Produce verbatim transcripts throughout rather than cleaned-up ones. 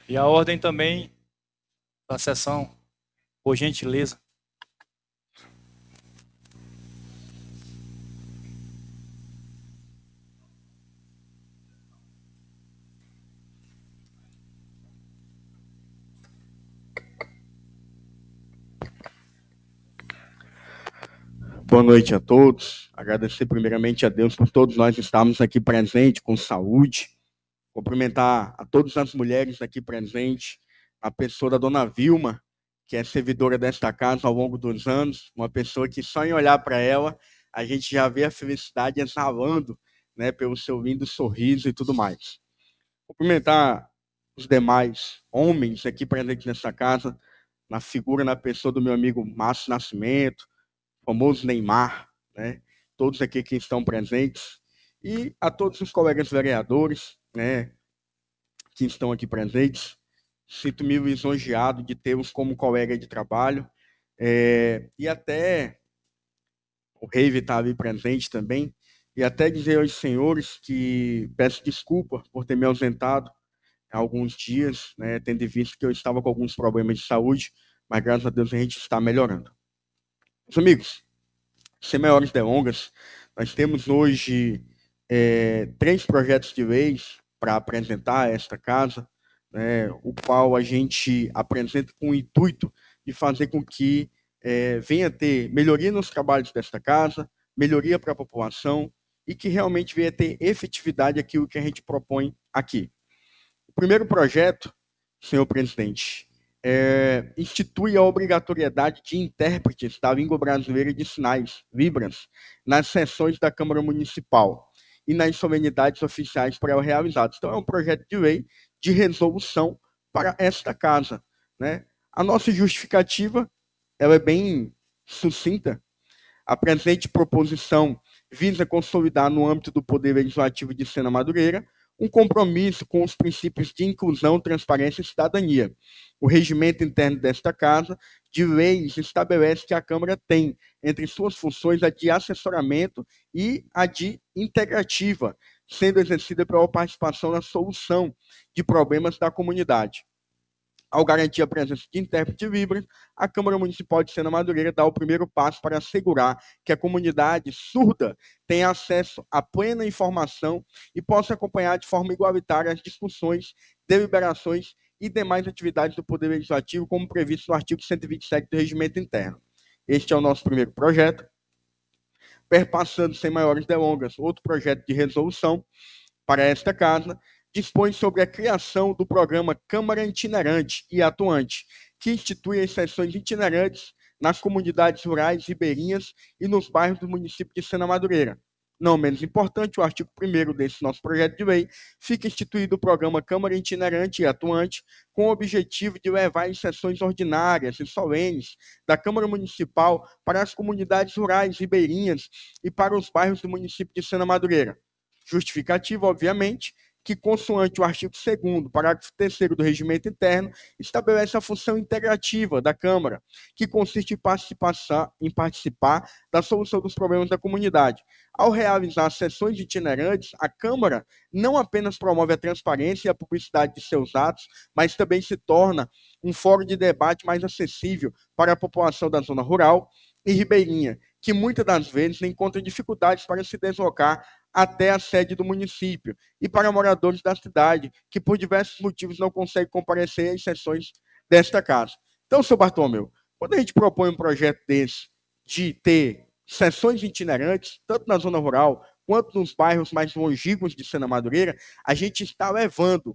E a ordem também da sessão, por gentileza. Boa noite a todos. Agradecer primeiramente a Deus por todos nós estarmos aqui presentes com saúde. Cumprimentar a todas as mulheres aqui presentes, a pessoa da dona Vilma, que é servidora desta casa ao longo dos anos, uma pessoa que só em olhar para ela a gente já vê a felicidade exalando, né, pelo seu lindo sorriso e tudo mais. Cumprimentar os demais homens aqui presentes nessa casa, na figura, na pessoa do meu amigo Márcio Nascimento, famoso Neymar, né? Todos aqui que estão presentes e a todos os colegas vereadores, né, que estão aqui presentes. Sinto-me lisonjeado de tê-los como colega de trabalho, é, e até o Reive está ali presente também, e até dizer aos senhores que peço desculpa por ter me ausentado há alguns dias, né, tendo visto que eu estava com alguns problemas de saúde, mas graças a Deus a gente está melhorando. Meus amigos, sem maiores delongas, nós temos hoje é, três projetos de leis para apresentar a esta casa, né, o qual a gente apresenta com o intuito de fazer com que é, venha ter melhoria nos trabalhos desta casa, melhoria para a população e que realmente venha ter efetividade aquilo que a gente propõe aqui. O primeiro projeto, senhor presidente, é, institui a obrigatoriedade de intérpretes da língua brasileira de sinais, Libras, nas sessões da Câmara Municipal e nas solenidades oficiais por ela realizadas. Então, é um projeto de lei de resolução para esta casa. Né? A nossa justificativa ela é bem sucinta. A presente proposição visa consolidar, no âmbito do Poder Legislativo de Sena Madureira, um compromisso com os princípios de inclusão, transparência e cidadania. O regimento interno desta Casa de leis estabelece que a Câmara tem, entre suas funções, a de assessoramento e a de integrativa, sendo exercida pela participação na solução de problemas da comunidade. Ao garantir a presença de intérprete livre, a Câmara Municipal de Sena Madureira dá o primeiro passo para assegurar que a comunidade surda tenha acesso à plena informação e possa acompanhar de forma igualitária as discussões, deliberações e demais atividades do Poder Legislativo, como previsto no artigo cento e vinte e sete do Regimento Interno. Este é o nosso primeiro projeto. Perpassando sem maiores delongas, outro projeto de resolução para esta casa, dispõe sobre a criação do programa Câmara Itinerante e Atuante, que institui as sessões itinerantes nas comunidades rurais ribeirinhas e nos bairros do município de Sena Madureira. Não menos importante, o artigo primeiro desse nosso projeto de lei fica instituído o programa Câmara Itinerante e Atuante, com o objetivo de levar as sessões ordinárias e solenes da Câmara Municipal para as comunidades rurais ribeirinhas e para os bairros do município de Sena Madureira. Justificativa, obviamente, que, consoante o artigo segundo, parágrafo terceiro do Regimento Interno, estabelece a função integrativa da Câmara, que consiste em participar, em participar da solução dos problemas da comunidade. Ao realizar sessões itinerantes, a Câmara não apenas promove a transparência e a publicidade de seus atos, mas também se torna um fórum de debate mais acessível para a população da zona rural e ribeirinha, que muitas das vezes encontra dificuldades para se deslocar até a sede do município, e para moradores da cidade, que por diversos motivos não conseguem comparecer às sessões desta casa. Então, senhor Bartolomeu, quando a gente propõe um projeto desse de ter sessões itinerantes, tanto na zona rural quanto nos bairros mais longínquos de Sena Madureira, a gente está levando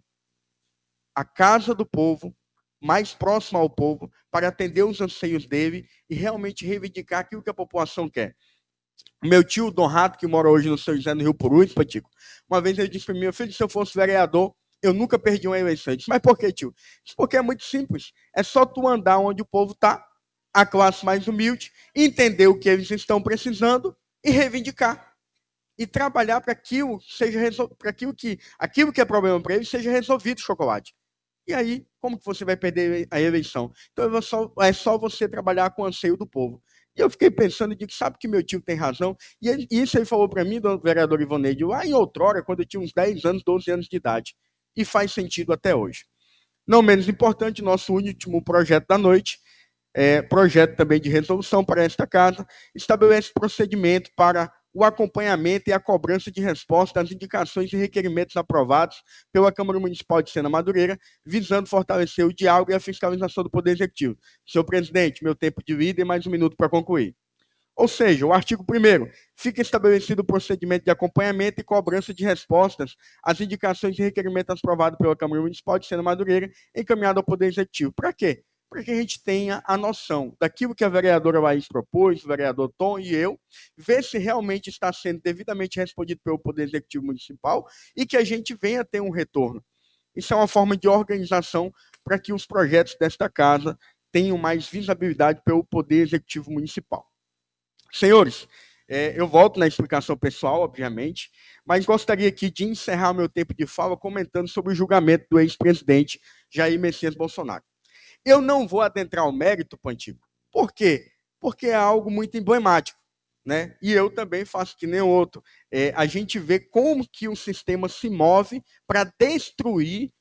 a casa do povo mais próxima ao povo para atender os anseios dele e realmente reivindicar aquilo que a população quer. Meu tio, Dom Rato, que mora hoje no São José, no Rio Purus, Patico, uma vez ele disse para mim, meu filho, se eu fosse vereador, eu nunca perdi uma eleição. Eu disse, mas por que, tio? Disse, porque é muito simples. É só tu andar onde o povo está, a classe mais humilde, entender o que eles estão precisando e reivindicar. E trabalhar para aquilo seja para aquilo que aquilo que é problema para eles seja resolvido, chocolate. E aí, como que você vai perder a eleição? Então é só, é só você trabalhar com o anseio do povo. E eu fiquei pensando, de que sabe que meu tio tem razão, e ele, isso ele falou para mim, do vereador Ivaneide, lá em outrora, quando eu tinha uns dez anos, doze anos de idade. E faz sentido até hoje. Não menos importante, nosso último projeto da noite, é, projeto também de resolução para esta casa, estabelece procedimento para o acompanhamento e a cobrança de resposta às indicações e requerimentos aprovados pela Câmara Municipal de Sena Madureira, visando fortalecer o diálogo e a fiscalização do Poder Executivo. Senhor presidente, meu tempo de vida e mais um minuto para concluir. Ou seja, o artigo primeiro, fica estabelecido o procedimento de acompanhamento e cobrança de respostas às indicações e requerimentos aprovados pela Câmara Municipal de Sena Madureira, encaminhado ao Poder Executivo. Para quê? Para que a gente tenha a noção daquilo que a vereadora Laís propôs, o vereador Tom e eu, ver se realmente está sendo devidamente respondido pelo Poder Executivo Municipal e que a gente venha ter um retorno. Isso é uma forma de organização para que os projetos desta casa tenham mais visibilidade pelo Poder Executivo Municipal. Senhores, é, eu volto na explicação pessoal, obviamente, mas gostaria aqui de encerrar meu tempo de fala comentando sobre o julgamento do ex-presidente Jair Messias Bolsonaro. Eu não vou adentrar ao mérito, Pantico. Por quê? Porque é algo muito emblemático, né? E eu também faço que nem outro. É, a gente vê como que o sistema se move para destruir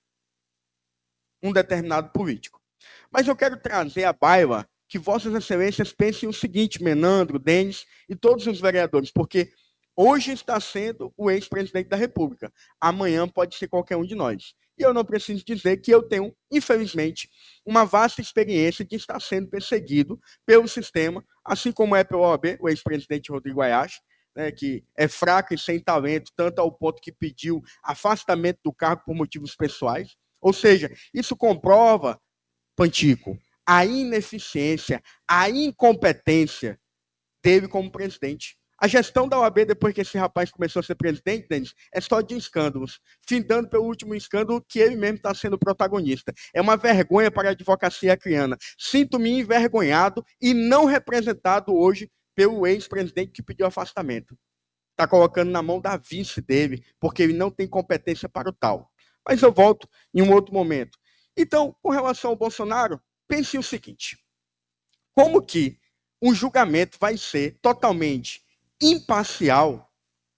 um determinado político. Mas eu quero trazer à baila que Vossas Excelências pensem o seguinte, Menandro, Denis e todos os vereadores, porque hoje está sendo o ex-presidente da República, amanhã pode ser qualquer um de nós. E eu não preciso dizer que eu tenho, infelizmente, uma vasta experiência de estar sendo perseguido pelo sistema, assim como é pelo O A B, o ex-presidente Rodrigo Ayashi, né, que é fraco e sem talento, tanto ao ponto que pediu afastamento do cargo por motivos pessoais. Ou seja, isso comprova, Pantico, a ineficiência, a incompetência dele como presidente. A gestão da O A B, depois que esse rapaz começou a ser presidente, Denis, é só de escândalos, findando pelo último escândalo que ele mesmo está sendo protagonista. É uma vergonha para a advocacia acreana. Sinto-me envergonhado e não representado hoje pelo ex-presidente que pediu afastamento. Está colocando na mão da vice dele, porque ele não tem competência para o tal. Mas eu volto em um outro momento. Então, com relação ao Bolsonaro, pense o seguinte: como que um julgamento vai ser totalmente imparcial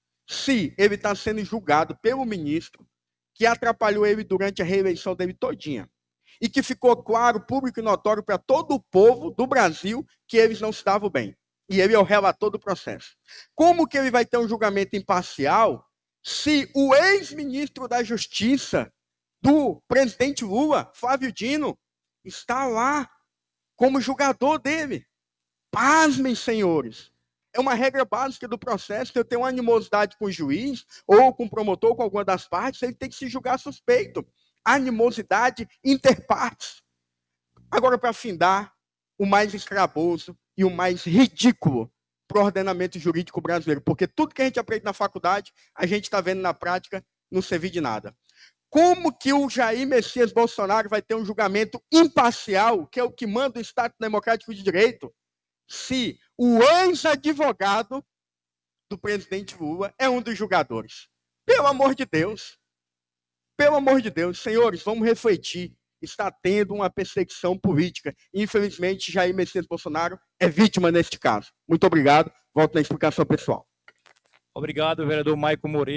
se ele está sendo julgado pelo ministro que atrapalhou ele durante a reeleição dele todinha? E que ficou claro, público e notório para todo o povo do Brasil que eles não se davam bem. E ele é o relator do processo. Como que ele vai ter um julgamento imparcial se o ex-ministro da Justiça do presidente Lula, Flávio Dino, está lá como julgador dele? Pasmem, senhores. É uma regra básica do processo que eu tenho uma animosidade com o juiz, ou com o promotor, ou com alguma das partes, ele tem que se julgar suspeito. Animosidade interpartes. Agora, para findar, o mais escraboso e o mais ridículo para o ordenamento jurídico brasileiro, porque tudo que a gente aprende na faculdade, a gente está vendo na prática, não servir de nada. Como que o Jair Messias Bolsonaro vai ter um julgamento imparcial, que é o que manda o Estado Democrático de Direito, se o ex-advogado do presidente Lula é um dos julgadores? Pelo amor de Deus. Pelo amor de Deus, senhores, vamos refletir. Está tendo uma perseguição política. Infelizmente, Jair Messias Bolsonaro é vítima neste caso. Muito obrigado. Volto na explicação pessoal. Obrigado, vereador Maico Moreira.